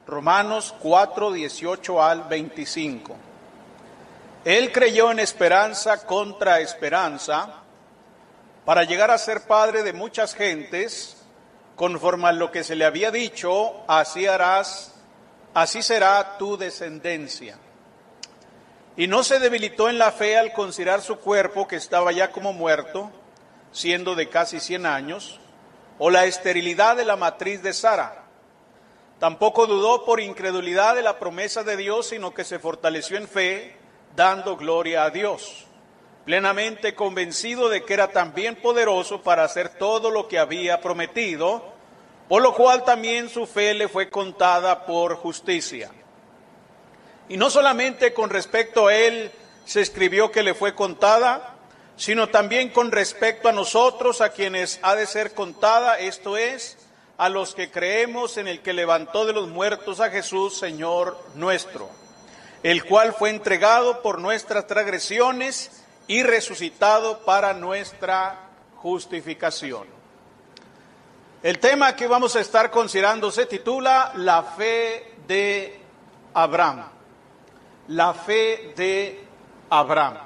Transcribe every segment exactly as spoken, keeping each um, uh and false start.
Romanos cuatro, dieciocho al veinticinco. Él creyó en esperanza contra esperanza, para llegar a ser padre de muchas gentes, conforme a lo que se le había dicho, así harás, así será tu descendencia. Y no se debilitó en la fe al considerar su cuerpo, que estaba ya como muerto, siendo de casi cien años, o la esterilidad de la matriz de Sara. Tampoco dudó por incredulidad de la promesa de Dios, sino que se fortaleció en fe, dando gloria a Dios, plenamente convencido de que era también poderoso para hacer todo lo que había prometido, por lo cual también su fe le fue contada por justicia. Y no solamente con respecto a él se escribió que le fue contada, sino también con respecto a nosotros, a quienes ha de ser contada, esto es, a los que creemos en el que levantó de los muertos a Jesús, Señor nuestro, el cual fue entregado por nuestras transgresiones y resucitado para nuestra justificación. El tema que vamos a estar considerando se titula La fe de Abraham. La fe de Abraham.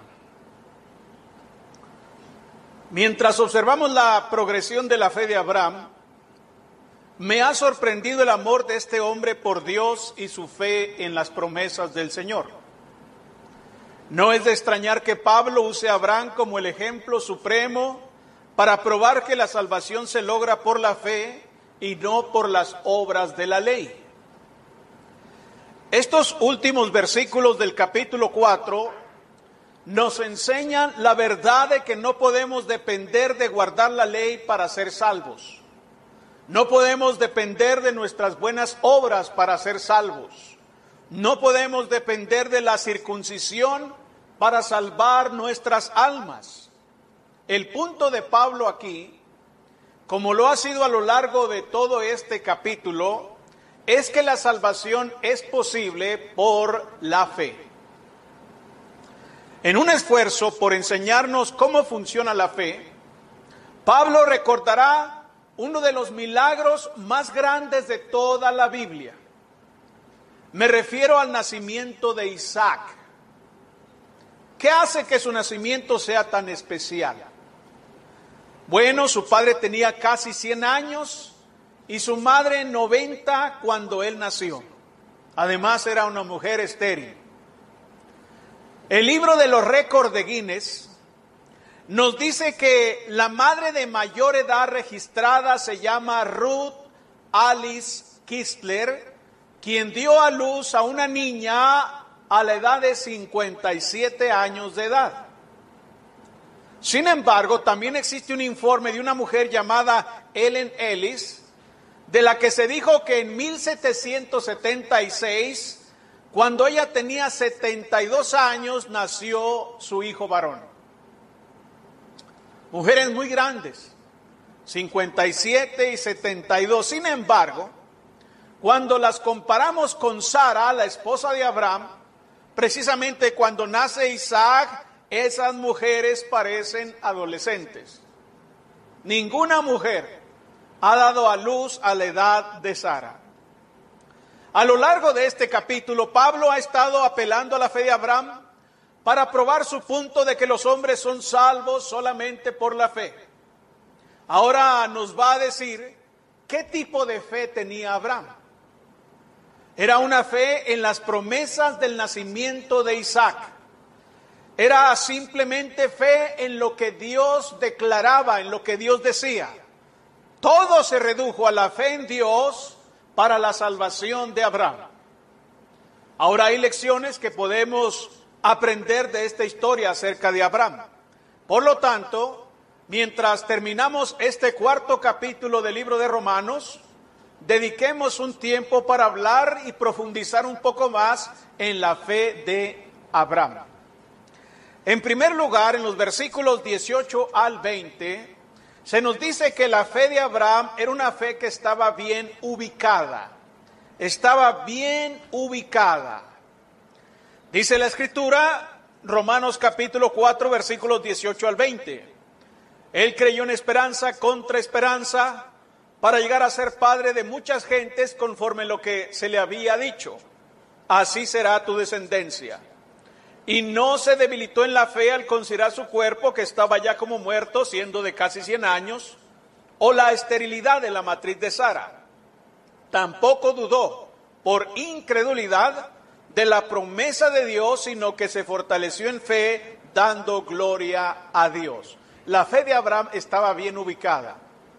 Mientras observamos la progresión de la fe de Abraham, me ha sorprendido el amor de este hombre por Dios y su fe en las promesas del Señor. No es de extrañar que Pablo use a Abraham como el ejemplo supremo para probar que la salvación se logra por la fe y no por las obras de la ley. Estos últimos versículos del capítulo cuatro nos enseñan la verdad de que no podemos depender de guardar la ley para ser salvos. No podemos depender de nuestras buenas obras para ser salvos. No podemos depender de la circuncisión para salvar nuestras almas. El punto de Pablo aquí, como lo ha sido a lo largo de todo este capítulo, es que la salvación es posible por la fe. En un esfuerzo por enseñarnos cómo funciona la fe, Pablo recordará uno de los milagros más grandes de toda la Biblia. Me refiero al nacimiento de Isaac. ¿Qué hace que su nacimiento sea tan especial? Bueno, su padre tenía casi cien años y su madre noventa cuando él nació. Además era una mujer estéril. El libro de los récords de Guinness nos dice que la madre de mayor edad registrada se llama Ruth Alice Kistler, quien dio a luz a una niña a la edad de cincuenta y siete años de edad. Sin embargo, también existe un informe de una mujer llamada Ellen Ellis, de la que se dijo que en mil setecientos setenta y seis, cuando ella tenía setenta y dos años, nació su hijo varón. Mujeres muy grandes, cincuenta y siete y setenta y dos. Sin embargo, cuando las comparamos con Sara, la esposa de Abraham, precisamente cuando nace Isaac, esas mujeres parecen adolescentes. Ninguna mujer ha dado a luz a la edad de Sara. A lo largo de este capítulo, Pablo ha estado apelando a la fe de Abraham para probar su punto de que los hombres son salvos solamente por la fe. Ahora nos va a decir qué tipo de fe tenía Abraham. Era una fe en las promesas del nacimiento de Isaac. Era simplemente fe en lo que Dios declaraba, en lo que Dios decía. Todo se redujo a la fe en Dios para la salvación de Abraham. Ahora hay lecciones que podemos aprender de esta historia acerca de Abraham. Por lo tanto, mientras terminamos este cuarto capítulo del libro de Romanos, dediquemos un tiempo para hablar y profundizar un poco más en la fe de Abraham. En primer lugar, en los versículos dieciocho al veinte, se nos dice que la fe de Abraham era una fe que estaba bien ubicada. Estaba bien ubicada. Dice la Escritura, Romanos capítulo cuatro, versículos dieciocho al veinte. Él creyó en esperanza contra esperanza para llegar a ser padre de muchas gentes conforme lo que se le había dicho. Así será tu descendencia. Y no se debilitó en la fe al considerar su cuerpo, que estaba ya como muerto, siendo de casi cien años, o la esterilidad de la matriz de Sara. Tampoco dudó por incredulidad de la promesa de Dios, sino que se fortaleció en fe, dando gloria a Dios. La fe de Abraham estaba bien ubicada.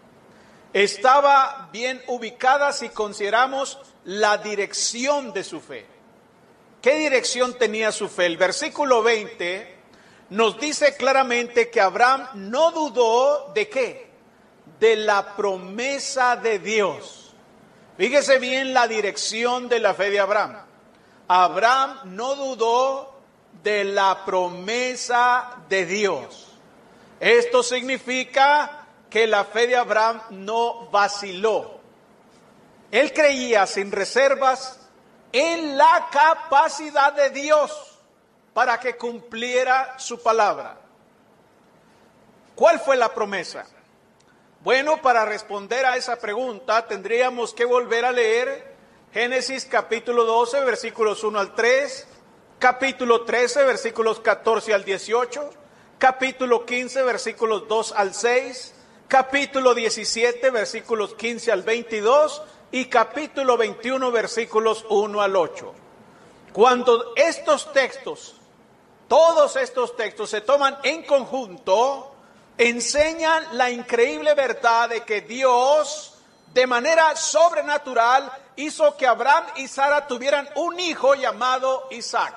Estaba bien ubicada si consideramos la dirección de su fe. ¿Qué dirección tenía su fe? El versículo veinte nos dice claramente que Abraham no dudó de qué, de la promesa de Dios. Fíjese bien la dirección de la fe de Abraham. Abraham no dudó de la promesa de Dios. Esto significa que la fe de Abraham no vaciló. Él creía sin reservas en la capacidad de Dios para que cumpliera su palabra. ¿Cuál fue la promesa? Bueno, para responder a esa pregunta tendríamos que volver a leer Génesis capítulo doce, versículos uno al tres, capítulo trece, versículos catorce al dieciocho, capítulo quince, versículos dos al seis, capítulo diecisiete, versículos quince al veintidós y capítulo veintiuno, versículos uno al ocho. Cuando estos textos, todos estos textos se toman en conjunto, enseñan la increíble verdad de que Dios, de manera sobrenatural, hizo que Abraham y Sara tuvieran un hijo llamado Isaac.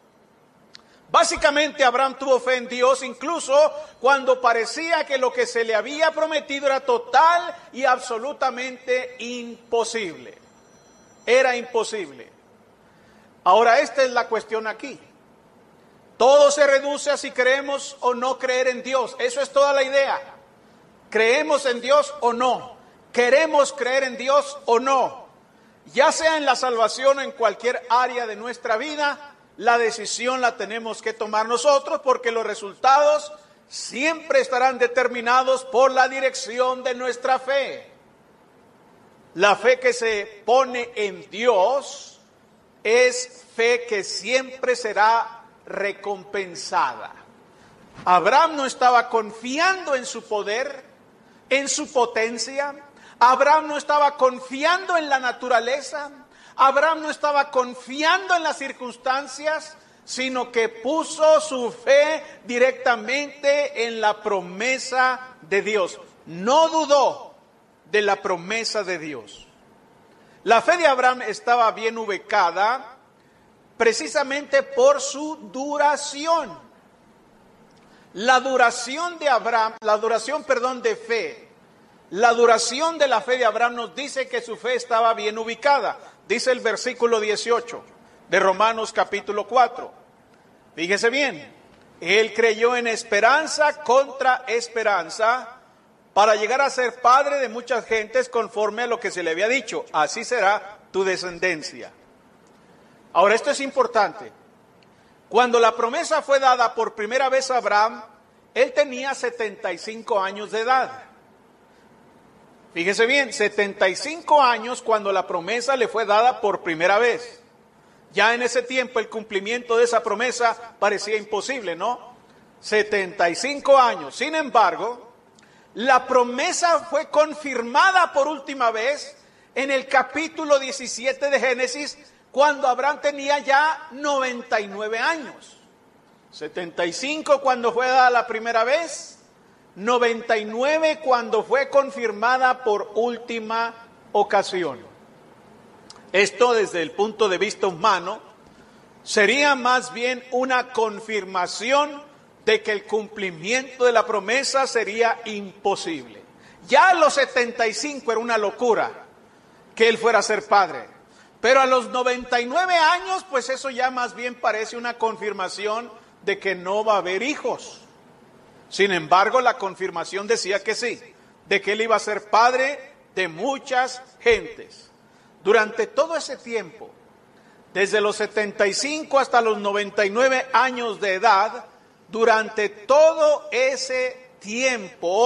Básicamente Abraham tuvo fe en Dios incluso cuando parecía que lo que se le había prometido era total y absolutamente imposible. Era imposible. Ahora esta es la cuestión aquí. Todo se reduce a si creemos o no creer en Dios. Eso es toda la idea. ¿Creemos en Dios o no? ¿Queremos creer en Dios o no? Ya sea en la salvación o en cualquier área de nuestra vida, la decisión la tenemos que tomar nosotros, porque los resultados siempre estarán determinados por la dirección de nuestra fe. La fe que se pone en Dios es fe que siempre será recompensada. Abraham no estaba confiando en su poder, en su potencia. Abraham no estaba confiando en la naturaleza. Abraham no estaba confiando en las circunstancias, sino que puso su fe directamente en la promesa de Dios. No dudó de la promesa de Dios. La fe de Abraham estaba bien ubicada precisamente por su duración. La duración de Abraham, la duración, perdón, de fe, la duración de la fe de Abraham nos dice que su fe estaba bien ubicada. Dice el versículo dieciocho de Romanos capítulo cuatro. Fíjese bien, él creyó en esperanza contra esperanza para llegar a ser padre de muchas gentes conforme a lo que se le había dicho. Así será tu descendencia. Ahora, esto es importante. Cuando la promesa fue dada por primera vez a Abraham, él tenía setenta y cinco años de edad. Fíjese bien, setenta y cinco años cuando la promesa le fue dada por primera vez. Ya en ese tiempo el cumplimiento de esa promesa parecía imposible, ¿no? setenta y cinco años. Sin embargo, la promesa fue confirmada por última vez en el capítulo diecisiete de Génesis, cuando Abraham tenía ya noventa y nueve años. setenta y cinco cuando fue dada la primera vez, noventa y nueve cuando fue confirmada por última ocasión. Esto, desde el punto de vista humano, sería más bien una confirmación de que el cumplimiento de la promesa sería imposible. Ya a los setenta y cinco era una locura que él fuera a ser padre, pero a los noventa y nueve años, pues eso ya más bien parece una confirmación de que no va a haber hijos. Sin embargo, la confirmación decía que sí, de que él iba a ser padre de muchas gentes. Durante todo ese tiempo, desde los setenta y cinco hasta los noventa y nueve años de edad, durante todo ese tiempo,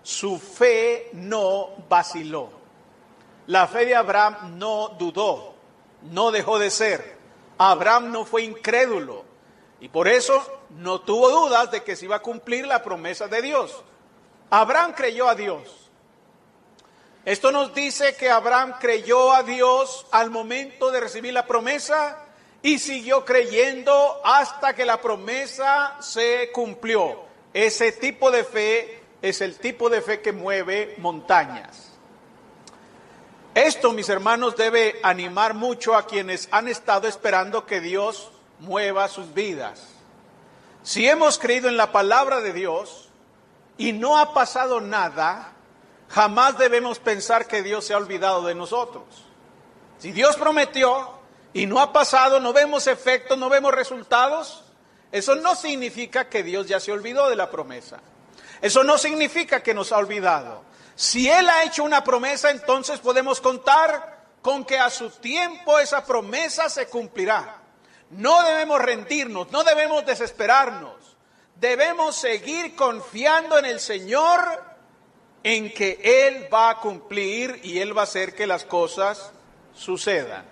su fe no vaciló. La fe de Abraham no dudó, no dejó de ser. Abraham no fue incrédulo y por eso no tuvo dudas de que se iba a cumplir la promesa de Dios. Abraham creyó a Dios. Esto nos dice que Abraham creyó a Dios al momento de recibir la promesa y siguió creyendo hasta que la promesa se cumplió. Ese tipo de fe es el tipo de fe que mueve montañas. Esto, mis hermanos, debe animar mucho a quienes han estado esperando que Dios mueva sus vidas. Si hemos creído en la palabra de Dios y no ha pasado nada, jamás debemos pensar que Dios se ha olvidado de nosotros. Si Dios prometió y no ha pasado, no vemos efectos, no vemos resultados, eso no significa que Dios ya se olvidó de la promesa. Eso no significa que nos ha olvidado. Si Él ha hecho una promesa, entonces podemos contar con que a su tiempo esa promesa se cumplirá. No debemos rendirnos, no debemos desesperarnos. Debemos seguir confiando en el Señor, en que Él va a cumplir y Él va a hacer que las cosas sucedan.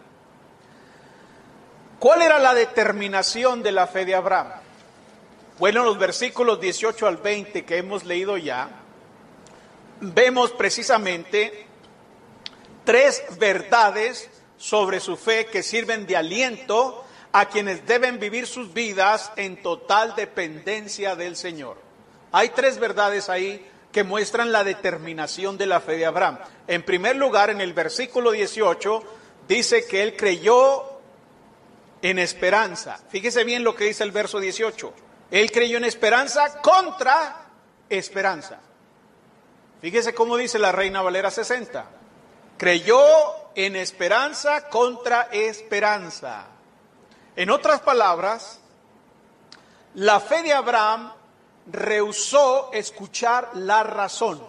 ¿Cuál era la determinación de la fe de Abraham? Bueno, en los versículos dieciocho al veinte que hemos leído ya, vemos precisamente tres verdades sobre su fe que sirven de aliento a quienes deben vivir sus vidas en total dependencia del Señor. Hay tres verdades ahí que muestran la determinación de la fe de Abraham. En primer lugar, en el versículo dieciocho, dice que él creyó en esperanza. Fíjese bien lo que dice el verso dieciocho. Él creyó en esperanza contra esperanza. Fíjese cómo dice la Reina Valera sesenta. Creyó en esperanza contra esperanza. En otras palabras, la fe de Abraham rehusó escuchar la razón.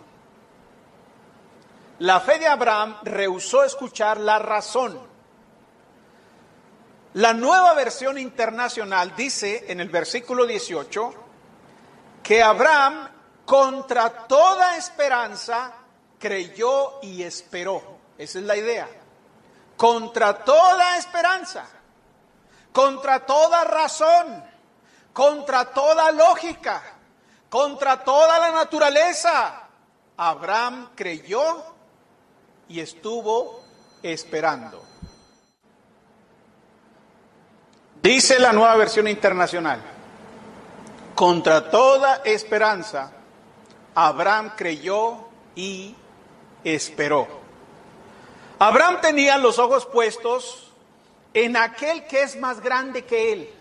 La fe de Abraham rehusó escuchar la razón. La Nueva Versión Internacional dice en el versículo dieciocho que Abraham contra toda esperanza creyó y esperó. Esa es la idea. Contra toda esperanza, contra toda razón, contra toda lógica, contra toda la naturaleza, Abraham creyó y estuvo esperando. Dice la Nueva Versión Internacional, contra toda esperanza, Abraham creyó y esperó. Abraham tenía los ojos puestos en aquel que es más grande que él.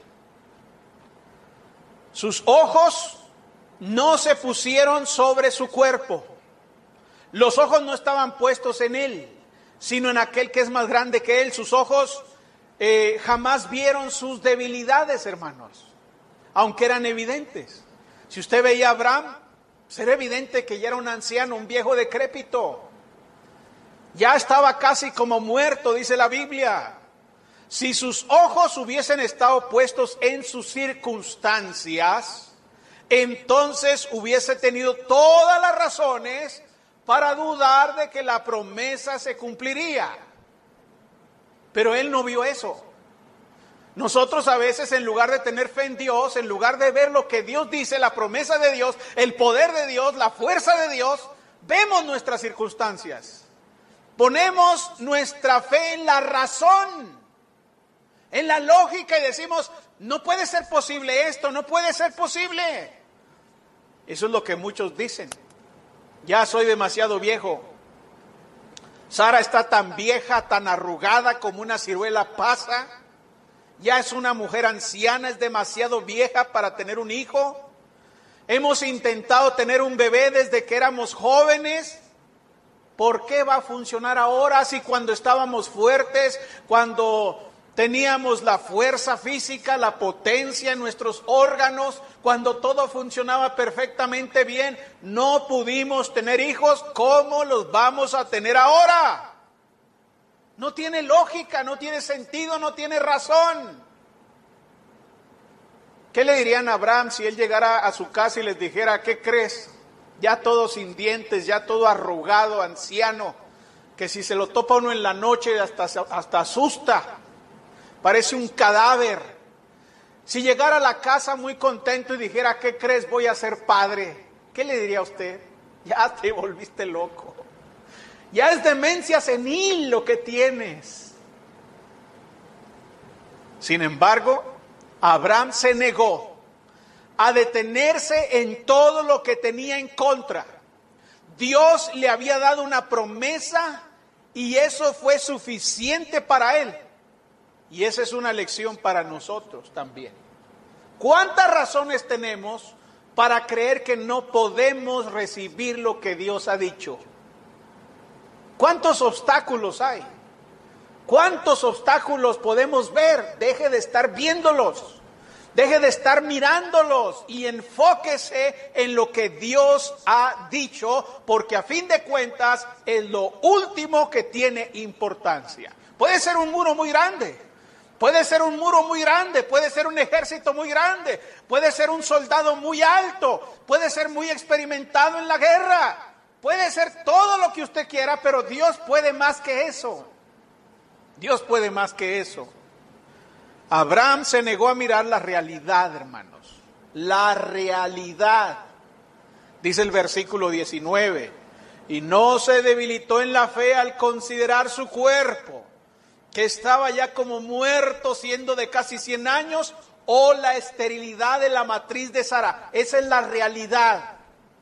Sus ojos no se pusieron sobre su cuerpo. Los ojos no estaban puestos en él, sino en aquel que es más grande que él. Sus ojos eh, jamás vieron sus debilidades, hermanos, aunque eran evidentes. Si usted veía a Abraham, será evidente que ya era un anciano, un viejo decrépito. Ya estaba casi como muerto, dice la Biblia. Si sus ojos hubiesen estado puestos en sus circunstancias, entonces hubiese tenido todas las razones para dudar de que la promesa se cumpliría. Pero él no vio eso. Nosotros a veces, en lugar de tener fe en Dios, en lugar de ver lo que Dios dice, la promesa de Dios, el poder de Dios, la fuerza de Dios, vemos nuestras circunstancias. Ponemos nuestra fe en la razón, en la lógica, y decimos, no puede ser posible esto, no puede ser posible. Eso es lo que muchos dicen. Ya soy demasiado viejo. Sara está tan vieja, tan arrugada como una ciruela pasa. Ya es una mujer anciana, es demasiado vieja para tener un hijo. Hemos intentado tener un bebé desde que éramos jóvenes. ¿Por qué va a funcionar ahora si cuando estábamos fuertes, cuando teníamos la fuerza física, la potencia en nuestros órganos, cuando todo funcionaba perfectamente bien, no pudimos tener hijos? ¿Cómo los vamos a tener ahora? No tiene lógica, no tiene sentido, no tiene razón. ¿Qué le dirían a Abraham si él llegara a su casa y les dijera, ¿qué crees? ya todo sin dientes, ya todo arrugado, anciano, que si se lo topa uno en la noche hasta, hasta asusta, parece un cadáver. Si llegara a la casa muy contento y dijera, ¿qué crees? Voy a ser padre, ¿qué le diría a usted? Ya te volviste loco, ya es demencia senil lo que tienes. Sin embargo, Abraham se negó a detenerse en todo lo que tenía en contra. Dios le había dado una promesa y eso fue suficiente para él. Y esa es una lección para nosotros también. ¿Cuántas razones tenemos para creer que no podemos recibir lo que Dios ha dicho? ¿Cuántos obstáculos hay? ¿Cuántos obstáculos podemos ver? Deje de estar viéndolos. Deje de estar mirándolos y enfóquese en lo que Dios ha dicho, porque a fin de cuentas es lo último que tiene importancia. Puede ser un muro muy grande, puede ser un muro muy grande, puede ser un ejército muy grande, puede ser un soldado muy alto, puede ser muy experimentado en la guerra, puede ser todo lo que usted quiera, pero Dios puede más que eso. Dios puede más que eso. Abraham se negó a mirar la realidad, hermanos. La realidad. Dice el versículo diecinueve. Y no se debilitó en la fe al considerar su cuerpo, que estaba ya como muerto, siendo de casi cien años, o la esterilidad de la matriz de Sara. Esa es la realidad.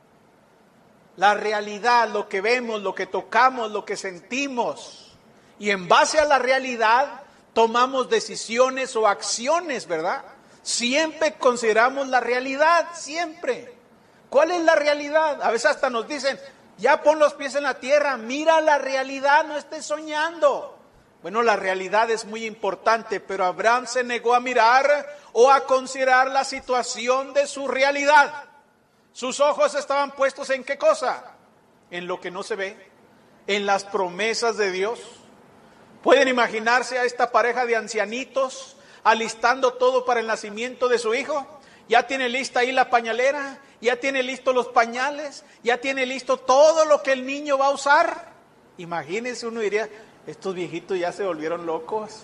La realidad, lo que vemos, lo que tocamos, lo que sentimos. Y en base a la realidad tomamos decisiones o acciones, ¿verdad? Siempre consideramos la realidad, siempre. ¿Cuál es la realidad? A veces hasta nos dicen, ya pon los pies en la tierra, mira la realidad, no estés soñando. Bueno, la realidad es muy importante, pero Abraham se negó a mirar o a considerar la situación de su realidad. Sus ojos estaban puestos ¿en qué cosa? En lo que no se ve, en las promesas de Dios. ¿Pueden imaginarse a esta pareja de ancianitos alistando todo para el nacimiento de su hijo? Ya tiene lista ahí la pañalera, ya tiene listos los pañales, ya tiene listo todo lo que el niño va a usar. Imagínense, uno diría, estos viejitos ya se volvieron locos.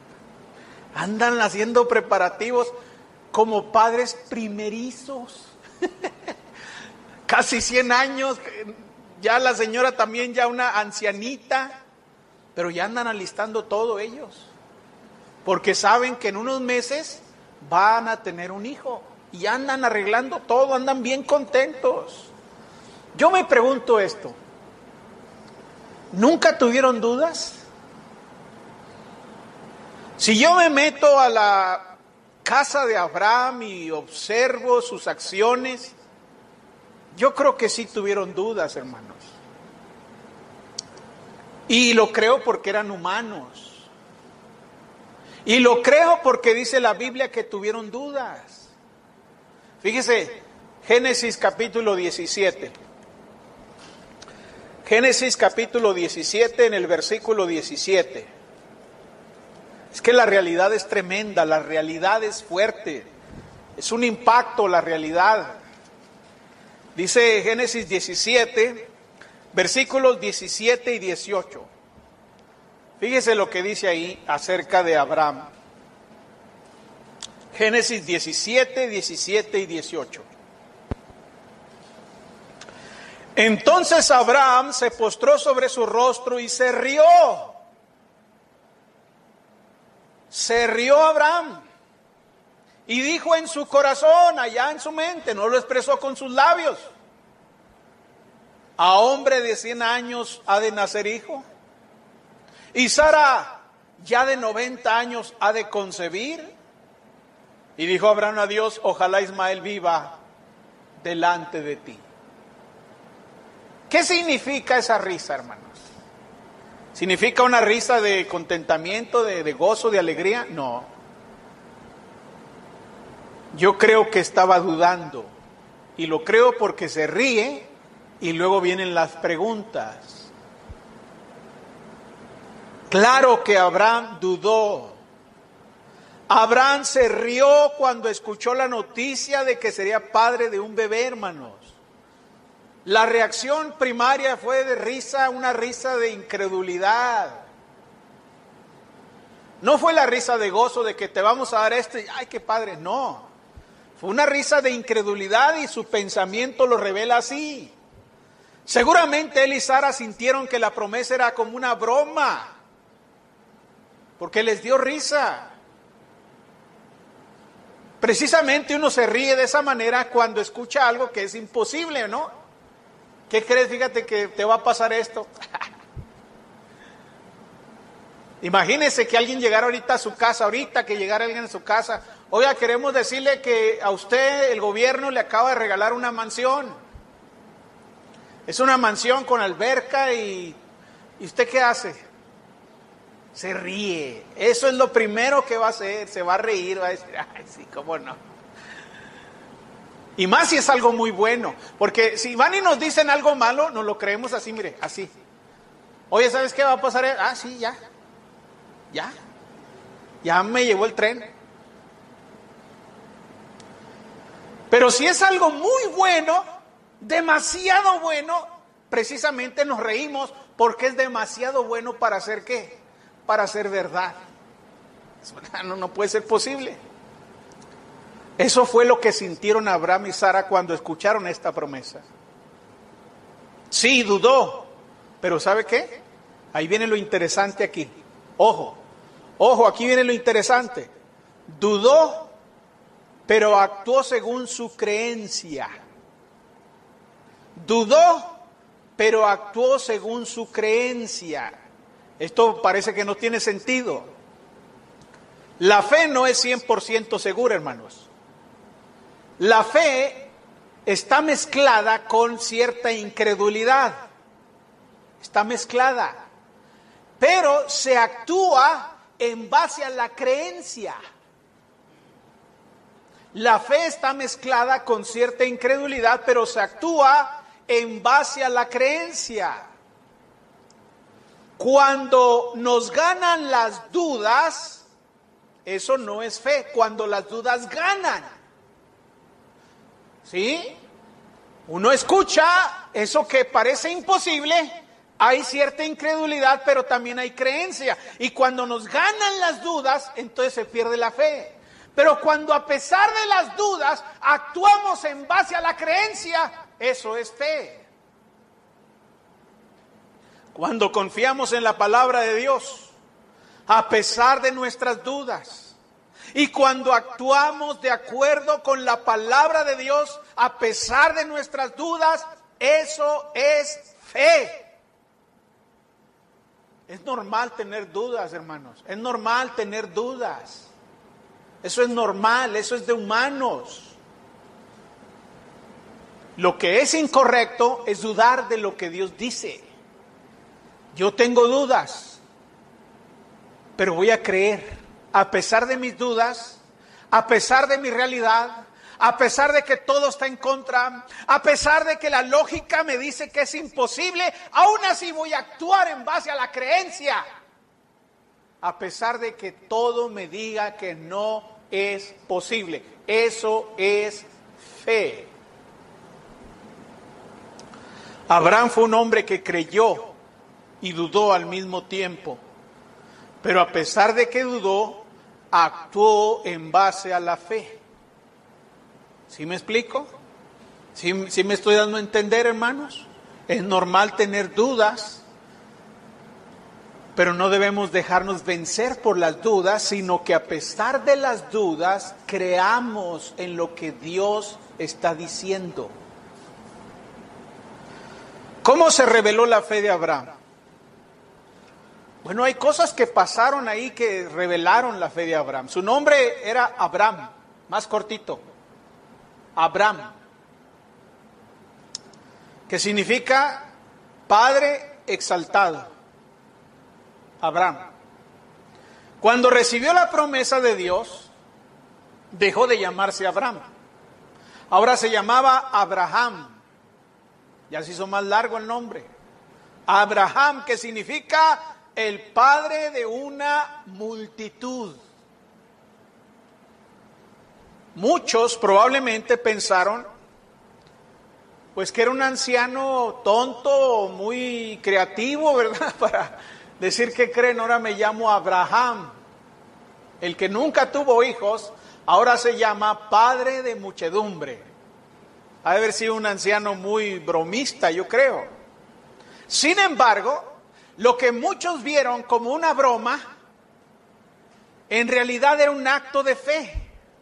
Andan haciendo preparativos como padres primerizos. Casi cien años, ya la señora también ya una ancianita. Pero ya andan alistando todo ellos, porque saben que en unos meses van a tener un hijo, y andan arreglando todo, andan bien contentos. Yo me pregunto esto, ¿nunca tuvieron dudas? Si yo me meto a la casa de Abraham y observo sus acciones, yo creo que sí tuvieron dudas, hermanos. Y lo creo porque eran humanos. Y lo creo porque dice la Biblia que tuvieron dudas. Fíjese, Génesis capítulo diecisiete. Génesis capítulo diecisiete en el versículo diecisiete. Es que la realidad es tremenda, la realidad es fuerte. Es un impacto la realidad. Dice Génesis diecisiete, versículos diecisiete y dieciocho. Fíjese lo que dice ahí acerca de Abraham. Génesis diecisiete, diecisiete y dieciocho. Entonces Abraham se postró sobre su rostro y se rió. Se rió Abraham y dijo en su corazón, allá en su mente, no lo expresó con sus labios: ¿a hombre de cien años ha de nacer hijo? ¿Y Sara ya de noventa años ha de concebir? Y dijo Abraham a Dios: ojalá Ismael viva delante de ti. ¿Qué significa esa risa, hermanos? ¿Significa una risa de contentamiento, de, de gozo, de alegría? No. Yo creo que estaba dudando. Y lo creo porque se ríe y luego vienen las preguntas. Claro que Abraham dudó. Abraham se rió cuando escuchó la noticia de que sería padre de un bebé, hermanos. La reacción primaria fue de risa, una risa de incredulidad. No fue la risa de gozo de que te vamos a dar esto y ¡ay, qué padre! No, fue una risa de incredulidad y su pensamiento lo revela así. Seguramente él y Sara sintieron que la promesa era como una broma, porque les dio risa. Precisamente uno se ríe de esa manera cuando escucha algo que es imposible, ¿no? ¿Qué crees? Fíjate que te va a pasar esto. Imagínese que alguien llegara ahorita a su casa, ahorita que llegara alguien a su casa. Oiga, queremos decirle que a usted el gobierno le acaba de regalar una mansión. Es una mansión con alberca y, ¿y usted qué hace? Se ríe. Eso es lo primero que va a hacer. Se va a reír, va a decir, ay, sí, cómo no. Y más si es algo muy bueno. Porque si van y nos dicen algo malo, nos lo creemos así, mire, así. Oye, ¿sabes qué va a pasar? Ah, sí, ya. Ya. Ya me llevó el tren. Pero si es algo muy bueno, demasiado bueno, precisamente nos reímos porque es demasiado bueno para hacer ¿qué? Para ser verdad. No, no puede ser posible. Eso fue lo que sintieron Abraham y Sara cuando escucharon esta promesa. Sí, dudó, pero ¿sabe qué? Ahí viene lo interesante aquí. Ojo, ojo, aquí viene lo interesante. Dudó, pero actuó según su creencia. Dudó, pero actuó según su creencia. Esto parece que no tiene sentido. La fe no es cien por ciento segura, hermanos. La fe está mezclada con cierta incredulidad. Está mezclada. Pero se actúa en base a la creencia. La fe está mezclada con cierta incredulidad, pero se actúa en base a la creencia. Cuando nos ganan las dudas, eso no es fe. Cuando las dudas ganan, ¿sí? Uno escucha eso que parece imposible, hay cierta incredulidad, pero también hay creencia. Y cuando nos ganan las dudas, entonces se pierde la fe. Pero cuando a pesar de las dudas actuamos en base a la creencia, eso es fe. Cuando confiamos en la palabra de Dios, a pesar de nuestras dudas, y cuando actuamos de acuerdo con la palabra de Dios, a pesar de nuestras dudas, eso es fe. Es normal tener dudas, hermanos. Es normal tener dudas. Eso es normal, eso es de humanos. Lo que es incorrecto es dudar de lo que Dios dice. Yo tengo dudas, pero voy a creer, a pesar de mis dudas, a pesar de mi realidad, a pesar de que todo está en contra, a pesar de que la lógica me dice que es imposible, aún así voy a actuar en base a la creencia, a pesar de que todo me diga que no es posible. Eso es fe. Abraham fue un hombre que creyó y dudó al mismo tiempo, pero a pesar de que dudó, actuó en base a la fe. ¿Sí me explico? ¿Sí, sí me estoy dando a entender, hermanos? Es normal tener dudas, pero no debemos dejarnos vencer por las dudas, sino que a pesar de las dudas, creamos en lo que Dios está diciendo. ¿Cómo se reveló la fe de Abraham? Bueno, hay cosas que pasaron ahí que revelaron la fe de Abraham. Su nombre era Abraham, más cortito. Abraham, que significa Padre exaltado. Abraham. Cuando recibió la promesa de Dios, dejó de llamarse Abraham. Ahora se llamaba Abraham. Ya se hizo más largo el nombre. Abraham, que significa el padre de una multitud. Muchos probablemente pensaron pues que era un anciano tonto, muy creativo, ¿verdad? Para decir que creen, ahora me llamo Abraham. El que nunca tuvo hijos, ahora se llama padre de muchedumbre. Ha de haber sido un anciano muy bromista, yo creo. Sin embargo, lo que muchos vieron como una broma, en realidad era un acto de fe.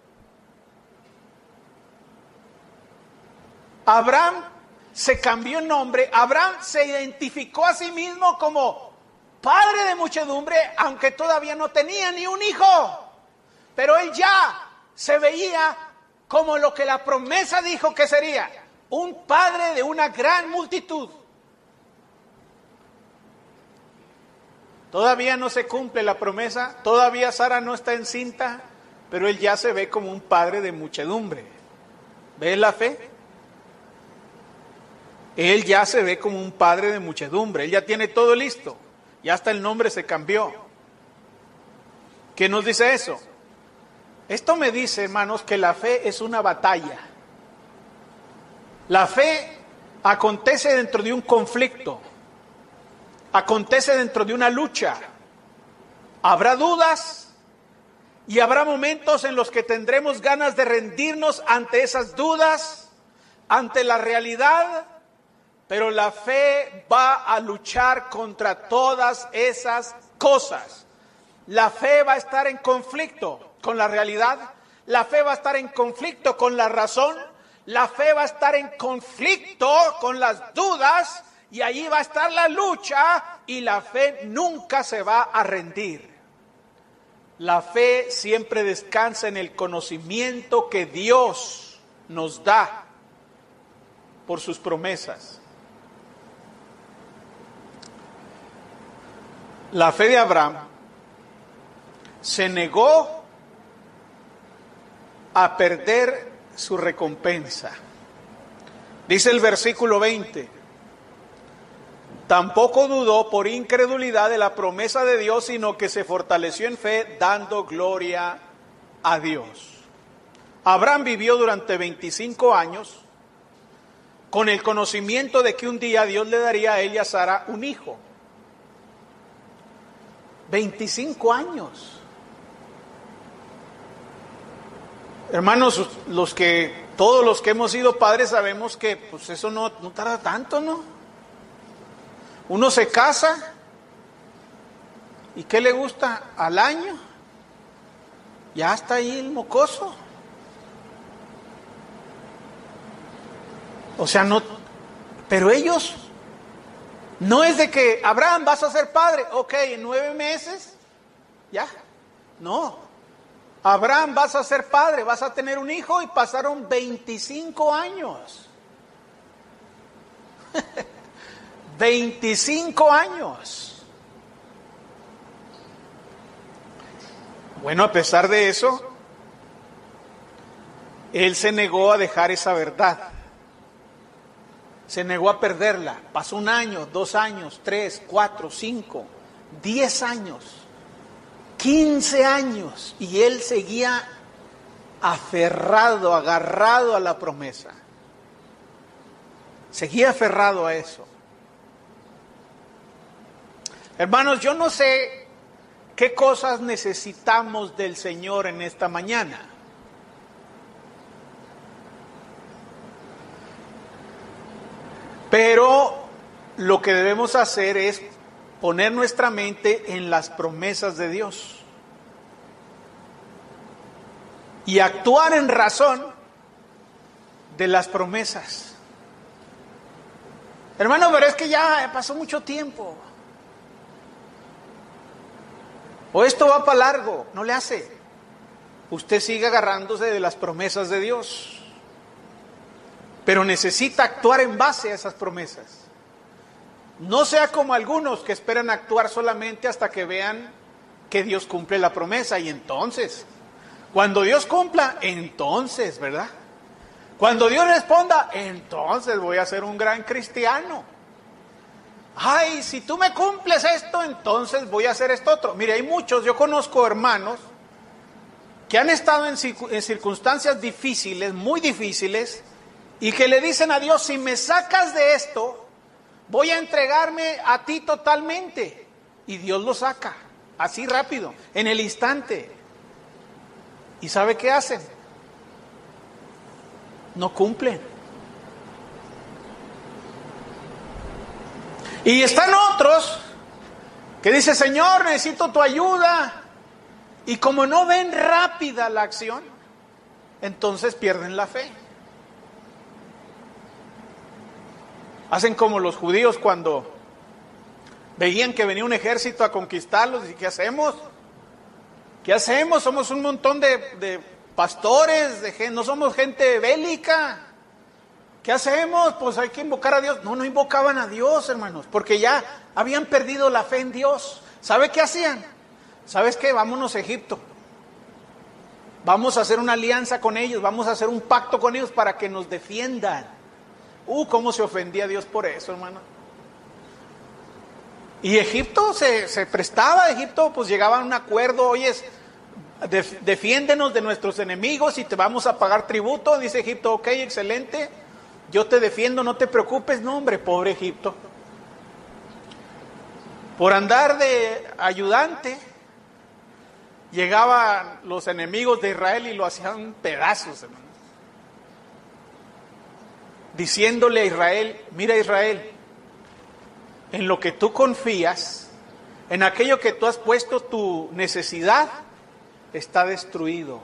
Abraham se cambió el nombre, Abraham se identificó a sí mismo como padre de muchedumbre, aunque todavía no tenía ni un hijo, pero él ya se veía como lo que la promesa dijo que sería, un padre de una gran multitud. Todavía no se cumple la promesa, todavía Sara no está encinta, pero él ya se ve como un padre de muchedumbre. ¿Ves la fe? Él ya se ve como un padre de muchedumbre, él ya tiene todo listo, ya hasta el nombre se cambió. ¿Qué nos dice eso? Esto me dice, hermanos, que la fe es una batalla. La fe acontece dentro de un conflicto, acontece dentro de una lucha. Habrá dudas y habrá momentos en los que tendremos ganas de rendirnos ante esas dudas, ante la realidad. Pero la fe va a luchar contra todas esas cosas. La fe va a estar en conflicto con la realidad. La fe va a estar en conflicto con la razón. La fe va a estar en conflicto con las dudas. Y allí va a estar la lucha. Y la fe nunca se va a rendir. La fe siempre descansa en el conocimiento que Dios nos da por sus promesas. La fe de Abraham se negó a perder su recompensa. Dice el versículo veinte, tampoco dudó por incredulidad de la promesa de Dios, sino que se fortaleció en fe, dando gloria a Dios. Abraham vivió durante veinticinco años con el conocimiento de que un día Dios le daría a él y a Sara un hijo. veinticinco años. Hermanos, los que, todos los que hemos sido padres sabemos que pues eso no, no tarda tanto, ¿no? Uno se casa y ¿qué le gusta? Al año ya está ahí el mocoso. O sea, no, pero ellos no es de que, Abraham, vas a ser padre, ok, en nueve meses, ya, no. Abraham, vas a ser padre, vas a tener un hijo, y pasaron veinticinco años. veinticinco años. Bueno, a pesar de eso, él se negó a dejar esa verdad. Se negó a perderla. Pasó un año, dos años, tres, cuatro, cinco, diez años, quince años. Y él seguía aferrado, agarrado a la promesa. Seguía aferrado a eso. Hermanos, yo no sé qué cosas necesitamos del Señor en esta mañana. Pero lo que debemos hacer es poner nuestra mente en las promesas de Dios y actuar en razón de las promesas. Hermano, pero es que ya pasó mucho tiempo. O esto va para largo, no le hace. Usted sigue agarrándose de las promesas de Dios. Pero necesita actuar en base a esas promesas. No sea como algunos que esperan actuar solamente hasta que vean que Dios cumple la promesa. Y entonces, cuando Dios cumpla, entonces, ¿verdad? Cuando Dios responda, entonces voy a ser un gran cristiano. Ay, si tú me cumples esto, entonces voy a hacer esto otro. Mire, hay muchos, yo conozco hermanos que han estado en circunstancias difíciles, muy difíciles, y que le dicen a Dios, si me sacas de esto, voy a entregarme a ti totalmente. Y Dios lo saca, así rápido, en el instante. ¿Y sabe qué hacen? No cumplen. Y están otros que dicen, Señor, necesito tu ayuda. Y como no ven rápida la acción, entonces pierden la fe. Hacen como los judíos cuando veían que venía un ejército a conquistarlos. ¿Y qué hacemos? ¿Qué hacemos? Somos un montón de, de pastores, de gente, no somos gente bélica. ¿Qué hacemos? Pues hay que invocar a Dios. No, no invocaban a Dios, hermanos, porque ya habían perdido la fe en Dios. ¿Sabe qué hacían? ¿Sabes qué? Vámonos a Egipto. Vamos a hacer una alianza con ellos, vamos a hacer un pacto con ellos para que nos defiendan. Uh, cómo se ofendía Dios por eso, hermano. Y Egipto se, se prestaba, Egipto pues llegaba a un acuerdo, oyes, def, defiéndenos de nuestros enemigos y te vamos a pagar tributo. Dice Egipto, ok, excelente, yo te defiendo, no te preocupes. No, hombre, pobre Egipto. Por andar de ayudante, llegaban los enemigos de Israel y lo hacían pedazos, hermano. Diciéndole a Israel, mira Israel, en lo que tú confías, en aquello que tú has puesto tu necesidad, está destruido.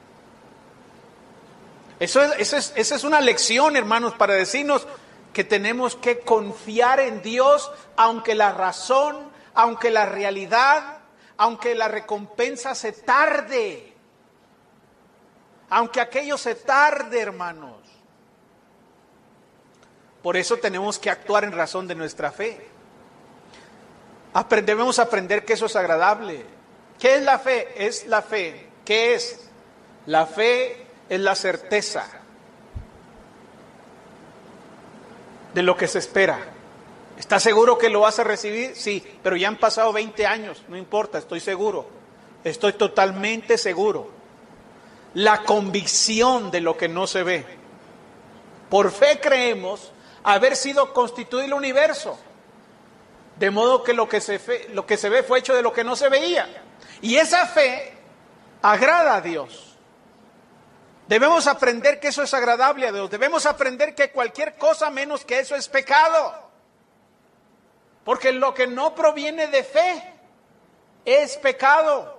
Eso es, eso es, esa es una lección, hermanos, para decirnos que tenemos que confiar en Dios, aunque la razón, aunque la realidad, aunque la recompensa se tarde, aunque aquello se tarde, hermanos. Por eso tenemos que actuar en razón de nuestra fe. Debemos aprender que eso es agradable. ¿Qué es la fe? Es la fe. ¿Qué es? La fe es la certeza de lo que se espera. ¿Estás seguro que lo vas a recibir? Sí, pero ya han pasado veinte años, no importa, estoy seguro. Estoy totalmente seguro. La convicción de lo que no se ve. Por fe creemos haber sido constituido el universo, de modo que lo que se fe, lo que se ve fue hecho de lo que no se veía. Y esa fe agrada a Dios. Debemos aprender que eso es agradable a Dios. Debemos aprender que cualquier cosa menos que eso es pecado. Porque lo que no proviene de fe es pecado.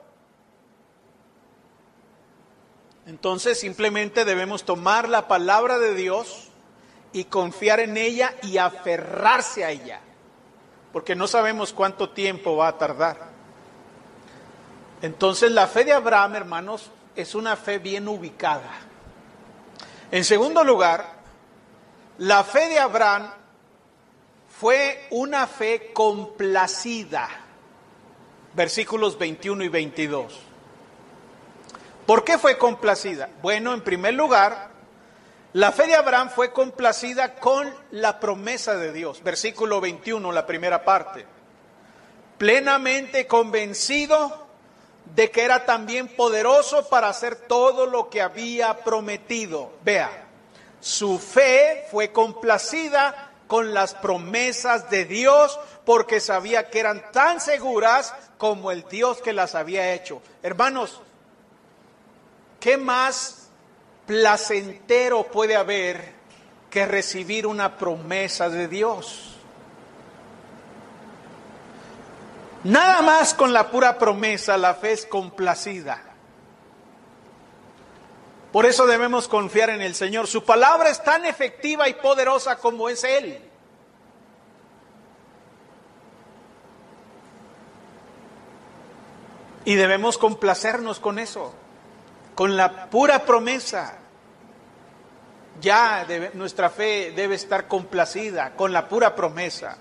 Entonces simplemente debemos tomar la palabra de Dios y confiar en ella y aferrarse a ella, porque no sabemos cuánto tiempo va a tardar. Entonces la fe de Abraham, hermanos, es una fe bien ubicada. En segundo lugar, la fe de Abraham fue una fe complacida. Versículos veintiuno y veintidós. ¿Por qué fue complacida? Bueno, en primer lugar, la fe de Abraham fue complacida con la promesa de Dios. Versículo veintiuno, la primera parte. Plenamente convencido de que era también poderoso para hacer todo lo que había prometido. Vea, su fe fue complacida con las promesas de Dios porque sabía que eran tan seguras como el Dios que las había hecho. Hermanos, ¿qué más placentero puede haber que recibir una promesa de Dios? Nada más con la pura promesa la fe es complacida. Por eso debemos confiar en el Señor. Su palabra es tan efectiva y poderosa como es Él. Y debemos complacernos con eso. Con la pura promesa, ya debe, nuestra fe debe estar complacida con la pura promesa.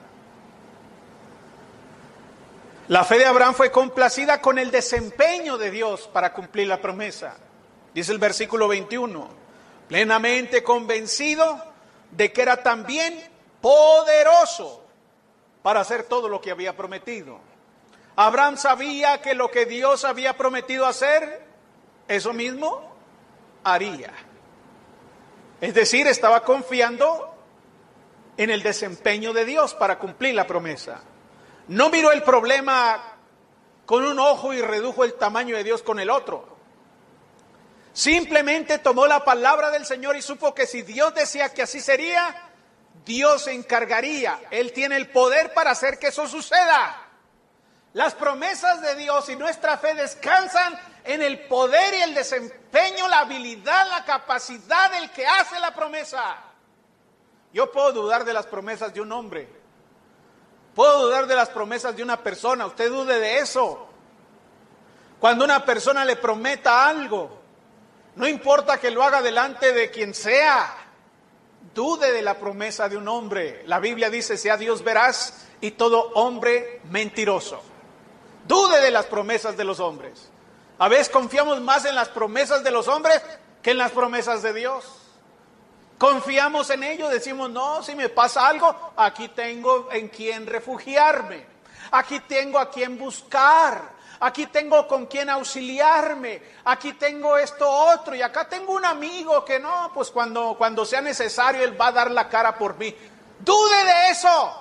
La fe de Abraham fue complacida con el desempeño de Dios para cumplir la promesa. Dice el versículo veintiuno, plenamente convencido de que era también poderoso para hacer todo lo que había prometido. Abraham sabía que lo que Dios había prometido hacer, eso mismo haría. Es decir, estaba confiando en el desempeño de Dios para cumplir la promesa. No miró el problema con un ojo y redujo el tamaño de Dios con el otro. Simplemente tomó la palabra del Señor y supo que si Dios decía que así sería, Dios se encargaría. Él tiene el poder para hacer que eso suceda. Las promesas de Dios y nuestra fe descansan en el poder y el desempeño, la habilidad, la capacidad del que hace la promesa. Yo puedo dudar de las promesas de un hombre. Puedo dudar de las promesas de una persona. Usted dude de eso. Cuando una persona le prometa algo, no importa que lo haga delante de quien sea, dude de la promesa de un hombre. La Biblia dice, sea Dios veraz y todo hombre mentiroso. Dude de las promesas de los hombres. A veces confiamos más en las promesas de los hombres que en las promesas de Dios. Confiamos en ellos, decimos, no, si me pasa algo, aquí tengo en quien refugiarme. Aquí tengo a quien buscar. Aquí tengo con quien auxiliarme. Aquí tengo esto otro. Y acá tengo un amigo que no, pues cuando, cuando sea necesario, él va a dar la cara por mí. Dude de eso.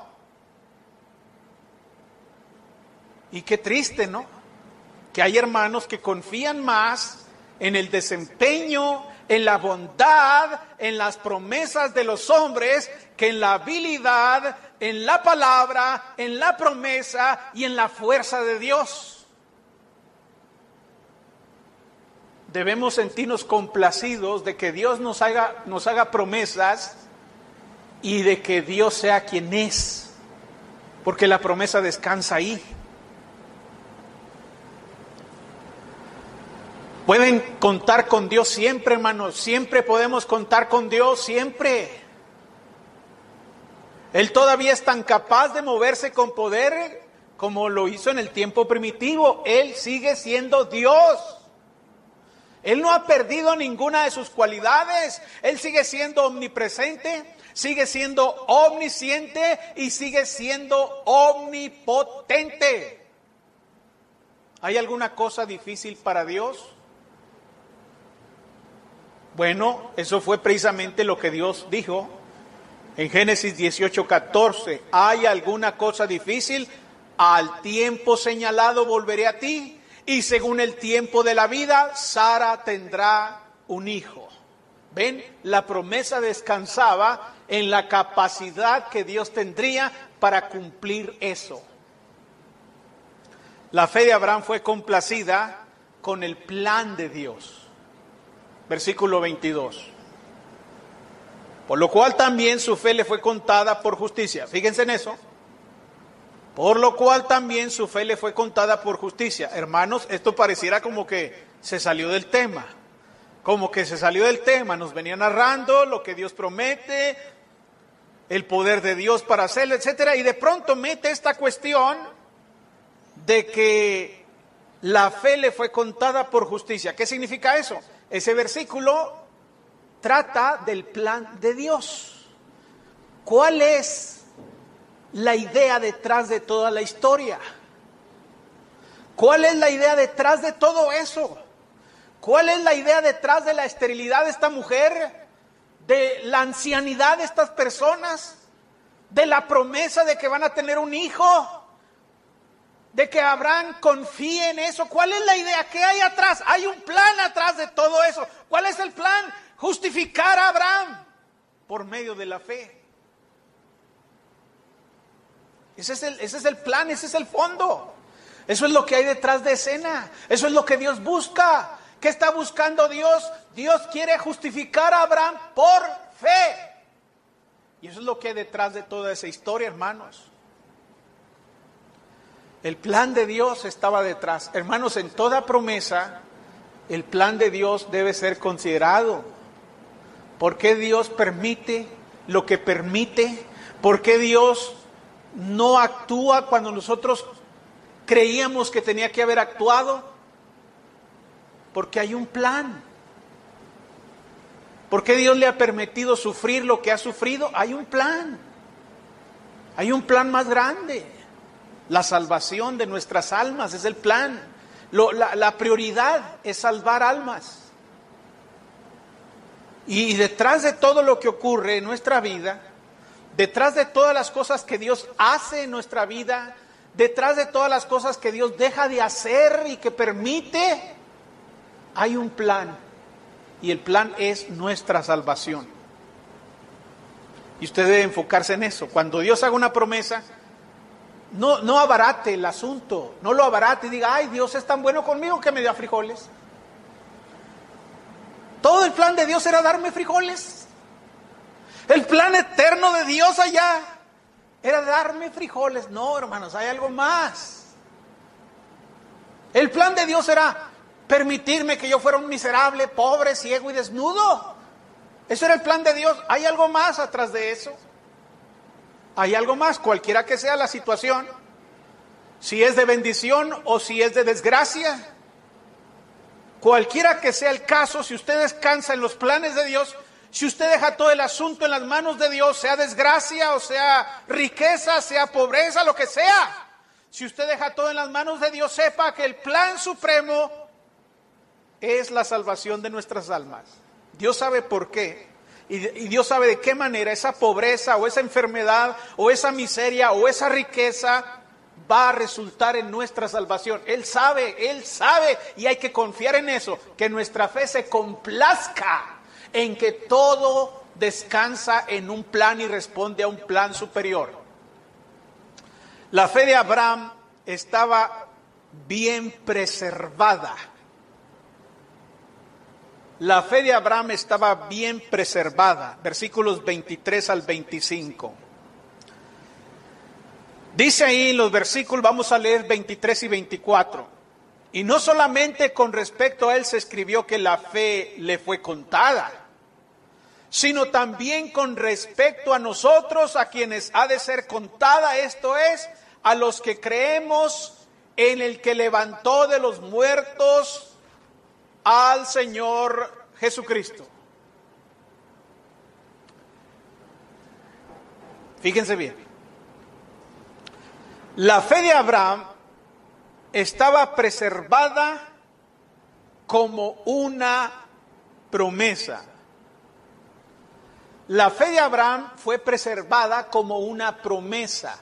Y qué triste, ¿no? Que hay hermanos que confían más en el desempeño, en la bondad, en las promesas de los hombres, que en la habilidad, en la palabra, en la promesa y en la fuerza de Dios. Debemos sentirnos complacidos de que Dios nos haga, nos haga promesas y de que Dios sea quien es, porque la promesa descansa ahí. Pueden contar con Dios siempre, hermanos. Siempre podemos contar con Dios, siempre. Él todavía es tan capaz de moverse con poder como lo hizo en el tiempo primitivo. Él sigue siendo Dios. Él no ha perdido ninguna de sus cualidades. Él sigue siendo omnipresente, sigue siendo omnisciente y sigue siendo omnipotente. ¿Hay alguna cosa difícil para Dios? Bueno, eso fue precisamente lo que Dios dijo en Génesis dieciocho, catorce. ¿Hay alguna cosa difícil? Al tiempo señalado volveré a ti, y según el tiempo de la vida, Sara tendrá un hijo. ¿Ven? La promesa descansaba en la capacidad que Dios tendría para cumplir eso. La fe de Abraham fue complacida con el plan de Dios. Versículo veintidós. Por lo cual también su fe le fue contada por justicia. Fíjense en eso. Por lo cual también su fe le fue contada por justicia. Hermanos, esto pareciera como que se salió del tema. Como que se salió del tema. Nos venía narrando lo que Dios promete, el poder de Dios para hacerlo, etcétera. Y de pronto mete esta cuestión de que la fe le fue contada por justicia. ¿Qué significa eso? Ese versículo trata del plan de Dios. ¿Cuál es la idea detrás de toda la historia? ¿Cuál es la idea detrás de todo eso? ¿Cuál es la idea detrás de la esterilidad de esta mujer? ¿De la ancianidad de estas personas? ¿De la promesa de que van a tener un hijo? ¿De que Abraham confíe en eso? ¿Cuál es la idea? ¿Qué hay atrás? Hay un plan atrás de todo eso. ¿Cuál es el plan? Justificar a Abraham por medio de la fe. Ese es el, ese es el plan, ese es el fondo. Eso es lo que hay detrás de escena. Eso es lo que Dios busca. ¿Qué está buscando Dios? Dios quiere justificar a Abraham por fe. Y eso es lo que hay detrás de toda esa historia, hermanos. El plan de Dios estaba detrás. Hermanos, en toda promesa, el plan de Dios debe ser considerado. ¿Por qué Dios permite lo que permite? ¿Por qué Dios no actúa cuando nosotros creíamos que tenía que haber actuado? Porque hay un plan. ¿Por qué Dios le ha permitido sufrir lo que ha sufrido? Hay un plan. Hay un plan más grande. La salvación de nuestras almas es el plan. Lo, la, la prioridad es salvar almas. Y detrás de todo lo que ocurre en nuestra vida, detrás de todas las cosas que Dios hace en nuestra vida, detrás de todas las cosas que Dios deja de hacer y que permite, hay un plan. Y el plan es nuestra salvación. Y usted debe enfocarse en eso. Cuando Dios haga una promesa, no, no abarate el asunto, no lo abarate y diga, ay, Dios es tan bueno conmigo que me dio frijoles. Todo el plan de Dios era darme frijoles. El plan eterno de Dios allá era darme frijoles. No, hermanos, hay algo más. El plan de Dios era permitirme que yo fuera un miserable, pobre, ciego y desnudo. Eso era el plan de Dios. Hay algo más atrás de eso. Hay algo más, cualquiera que sea la situación, si es de bendición o si es de desgracia. Cualquiera que sea el caso, si usted descansa en los planes de Dios, si usted deja todo el asunto en las manos de Dios, sea desgracia o sea riqueza, sea pobreza, lo que sea, si usted deja todo en las manos de Dios, sepa que el plan supremo es la salvación de nuestras almas. Dios sabe por qué, y, y Dios sabe de qué manera esa pobreza o esa enfermedad o esa miseria o esa riqueza va a resultar en nuestra salvación. Él sabe, Él sabe, y hay que confiar en eso, que nuestra fe se complazca en que todo descansa en un plan y responde a un plan superior. La fe de Abraham estaba bien preservada. La fe de Abraham estaba bien preservada. Versículos veintitrés al veinticinco. Dice ahí en los versículos, vamos a leer veintitrés y veinticuatro. Y no solamente con respecto a él se escribió que la fe le fue contada, sino también con respecto a nosotros, a quienes ha de ser contada, esto es, a los que creemos en el que levantó de los muertos al Señor Jesucristo. Fíjense bien. La fe de Abraham estaba preservada como una promesa. La fe de Abraham fue preservada como una promesa.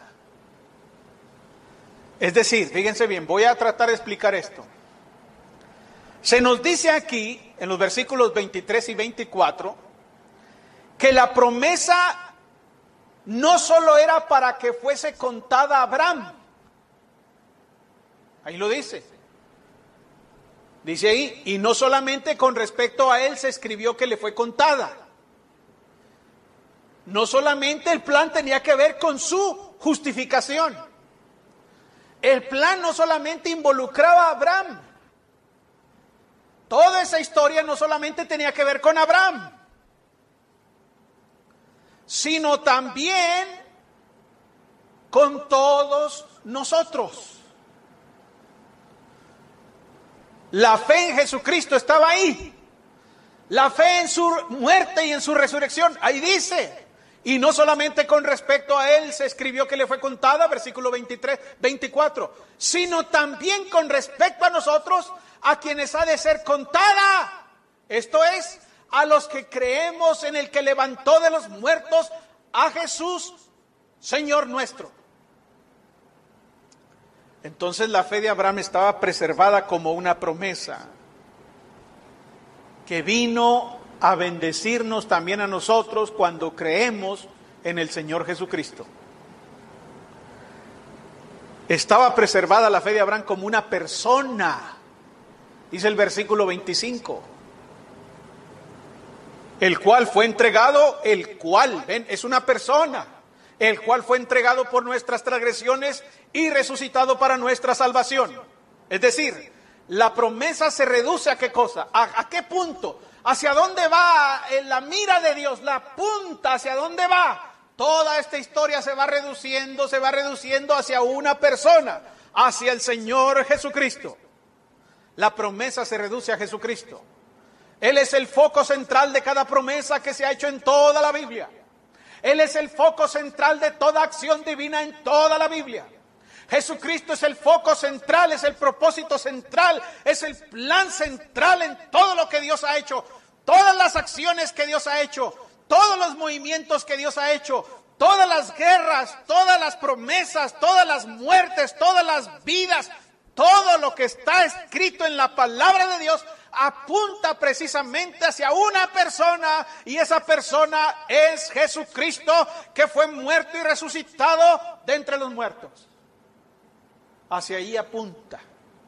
Es decir, fíjense bien, voy a tratar de explicar esto. Se nos dice aquí, en los versículos veintitrés y veinticuatro, que la promesa no solo era para que fuese contada a Abraham. Ahí lo dice. Dice ahí, y no solamente con respecto a él se escribió que le fue contada. No solamente el plan tenía que ver con su justificación. El plan no solamente involucraba a Abraham. Toda esa historia no solamente tenía que ver con Abraham, sino también con todos nosotros. La fe en Jesucristo estaba ahí. La fe en su muerte y en su resurrección, ahí dice. Y no solamente con respecto a él se escribió que le fue contada, versículo veintitrés, veinticuatro, sino también con respecto a nosotros, a quienes ha de ser contada. Esto es, a los que creemos en el que levantó de los muertos a Jesús, Señor nuestro. Entonces la fe de Abraham estaba preservada como una promesa que vino a bendecirnos también a nosotros cuando creemos en el Señor Jesucristo. Estaba preservada la fe de Abraham como una persona, dice el versículo veinticinco, el cual fue entregado, el cual, ven, es una persona, el cual fue entregado por nuestras transgresiones y resucitado para nuestra salvación. Es decir, la promesa se reduce a qué cosa, a, a qué punto, hacia dónde va en la mira de Dios, la punta, hacia dónde va. Toda esta historia se va reduciendo, se va reduciendo hacia una persona, hacia el Señor Jesucristo. La promesa se reduce a Jesucristo. Él es el foco central de cada promesa que se ha hecho en toda la Biblia. Él es el foco central de toda acción divina en toda la Biblia. Jesucristo es el foco central, es el propósito central, es el plan central en todo lo que Dios ha hecho. todas las acciones que Dios ha hecho, todos los movimientos que Dios ha hecho, todas las guerras, todas las promesas, todas las muertes, todas las vidas, todo lo que está escrito en la palabra de Dios apunta precisamente hacia una persona, y esa persona es Jesucristo, que fue muerto y resucitado de entre los muertos. Hacia ahí apunta.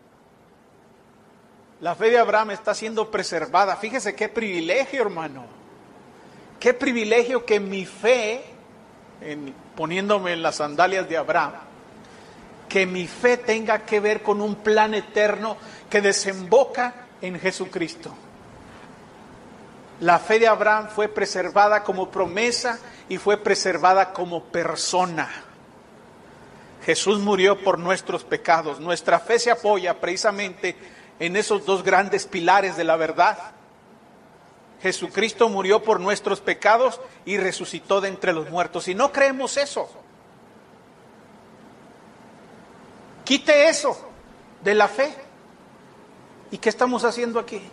La fe de Abraham está siendo preservada. Fíjese qué privilegio, hermano. Qué privilegio que mi fe, en, poniéndome en las sandalias de Abraham, que mi fe tenga que ver con un plan eterno que desemboca en Jesucristo. La fe de Abraham fue preservada como promesa y fue preservada como persona. Jesús murió por nuestros pecados. Nuestra fe se apoya precisamente en esos dos grandes pilares de la verdad. Jesucristo murió por nuestros pecados y resucitó de entre los muertos. Si no creemos eso, quite eso de la fe. ¿Y qué estamos haciendo aquí?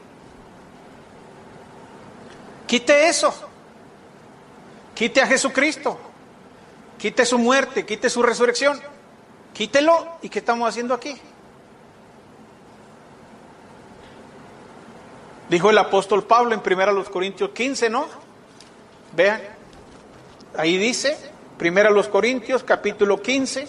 Quite eso. Quite a Jesucristo. Quite su muerte, quite su resurrección. Quítelo. ¿Y qué estamos haciendo aquí? Dijo el apóstol Pablo en primera Corintios quince, ¿no? Vean, ahí dice, primera Corintios capítulo quince,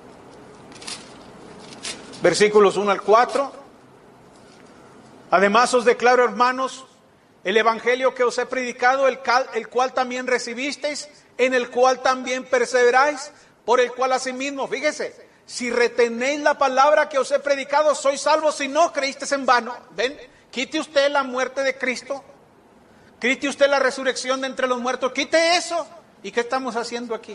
versículos uno al cuatro. Además os declaro, hermanos, el evangelio que os he predicado, el, cal, el cual también recibisteis, en el cual también perseveráis, por el cual asimismo, fíjese, si retenéis la palabra que os he predicado, sois salvos, si no creísteis en vano. ¿Ven? Quite usted la muerte de Cristo, quite usted la resurrección de entre los muertos, quite eso. ¿Y qué estamos haciendo aquí?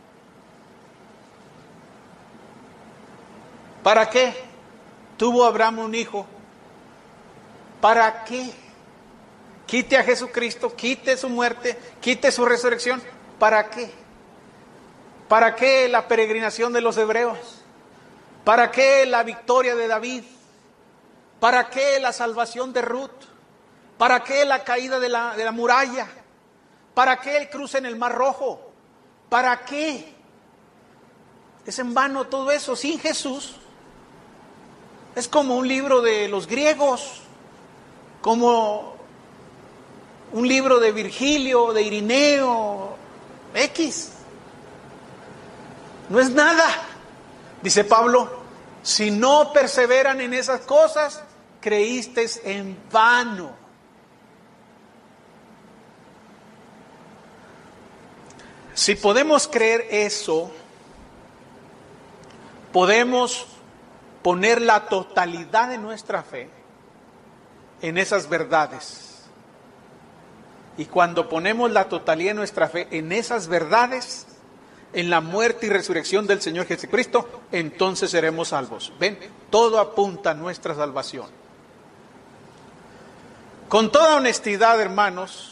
¿Para qué tuvo Abraham un hijo? ¿Para qué? Quite a Jesucristo, quite su muerte, quite su resurrección. ¿Para qué? ¿Para qué la peregrinación de los hebreos? ¿Para qué la victoria de David? ¿Para qué la salvación de Ruth? ¿Para qué la caída de la, de la muralla? ¿Para qué el cruce en el Mar Rojo? ¿Para qué? Es en vano todo eso. Sin Jesús es como un libro de los griegos, como un libro de Virgilio, de Irineo, X. No es nada. Dice Pablo, si no perseveran en esas cosas, creísteis en vano. Si podemos creer eso, podemos poner la totalidad de nuestra fe en esas verdades. Y cuando ponemos la totalidad de nuestra fe en esas verdades, en la muerte y resurrección del Señor Jesucristo, entonces seremos salvos. Ven, todo apunta a nuestra salvación. Con toda honestidad, hermanos,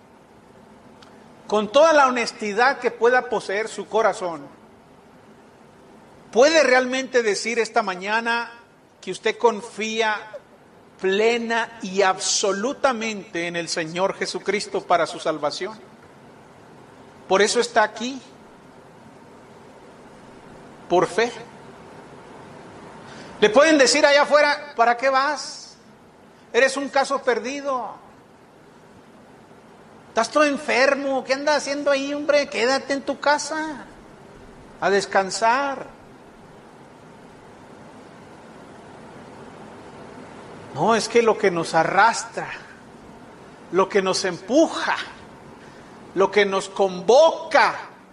con toda la honestidad que pueda poseer su corazón, ¿puede realmente decir esta mañana que usted confía plena y absolutamente en el Señor Jesucristo para su salvación? Por eso está aquí, por fe. Le pueden decir allá afuera, ¿para qué vas? Eres un caso perdido. Estás todo enfermo. ¿Qué andas haciendo ahí, hombre? Quédate en tu casa a descansar. No, es que lo que nos arrastra, lo que nos empuja, lo que nos convoca,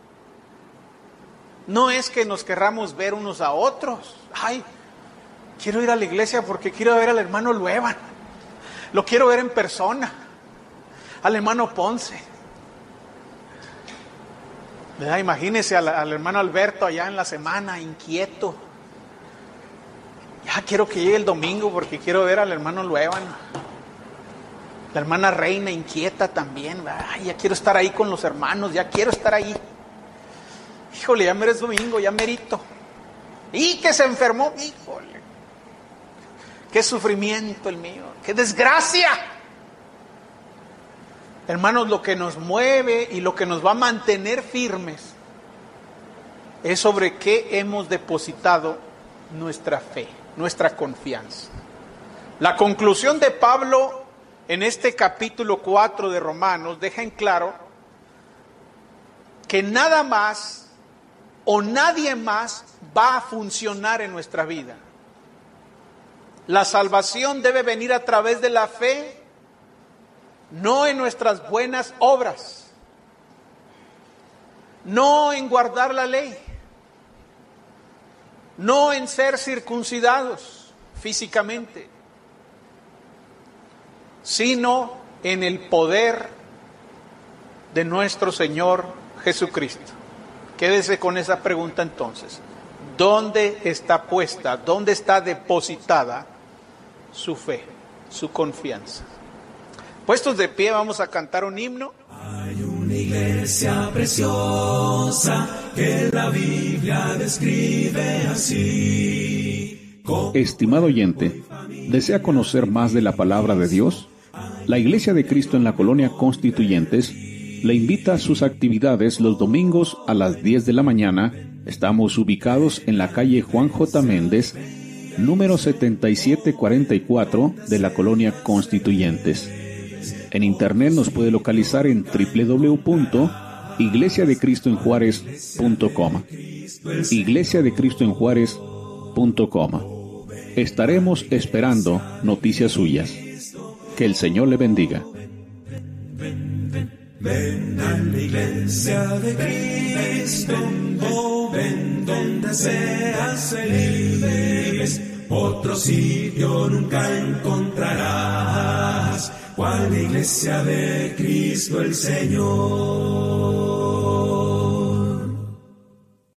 no es que nos querramos ver unos a otros. Ay, quiero ir a la iglesia porque quiero ver al hermano Luevan. Lo quiero ver en persona. Al hermano Ponce. ¿Verdad? Imagínese al, al hermano Alberto allá en la semana, inquieto. Ya quiero que llegue el domingo porque quiero ver al hermano Luevan. La hermana Reina inquieta también. Ay, ya quiero estar ahí con los hermanos, ya quiero estar ahí. Híjole, ya meres domingo, ya merito. Y que se enfermó, híjole. Qué sufrimiento el mío, qué desgracia. Hermanos, lo que nos mueve y lo que nos va a mantener firmes es sobre qué hemos depositado nuestra fe, nuestra confianza. La conclusión de Pablo en este capítulo cuatro de Romanos deja en claro que nada más o nadie más va a funcionar en nuestra vida. La salvación debe venir a través de la fe, no en nuestras buenas obras, no en guardar la ley, no en ser circuncidados físicamente, sino en el poder de nuestro Señor Jesucristo. Quédese con esa pregunta entonces. ¿Dónde está puesta, dónde está depositada su fe, su confianza? Puestos de pie, vamos a cantar un himno. Hay una iglesia preciosa que la Biblia describe así. Estimado oyente, ¿desea conocer más de la palabra de Dios? La Iglesia de Cristo en la Colonia Constituyentes le invita a sus actividades los domingos a las diez de la mañana. Estamos ubicados en la calle Juan J. Méndez, número setenta y siete cuarenta y cuatro de la Colonia Constituyentes. En internet nos puede localizar en doble u doble u doble u punto iglesia de cristo en juárez punto com. iglesia de cristo en juárez punto com. Estaremos esperando noticias suyas. Que el Señor le bendiga. Ven a la iglesia de Cristo, oh, ven donde seas feliz. Otro sitio nunca encontrarás, cual la iglesia de Cristo el Señor.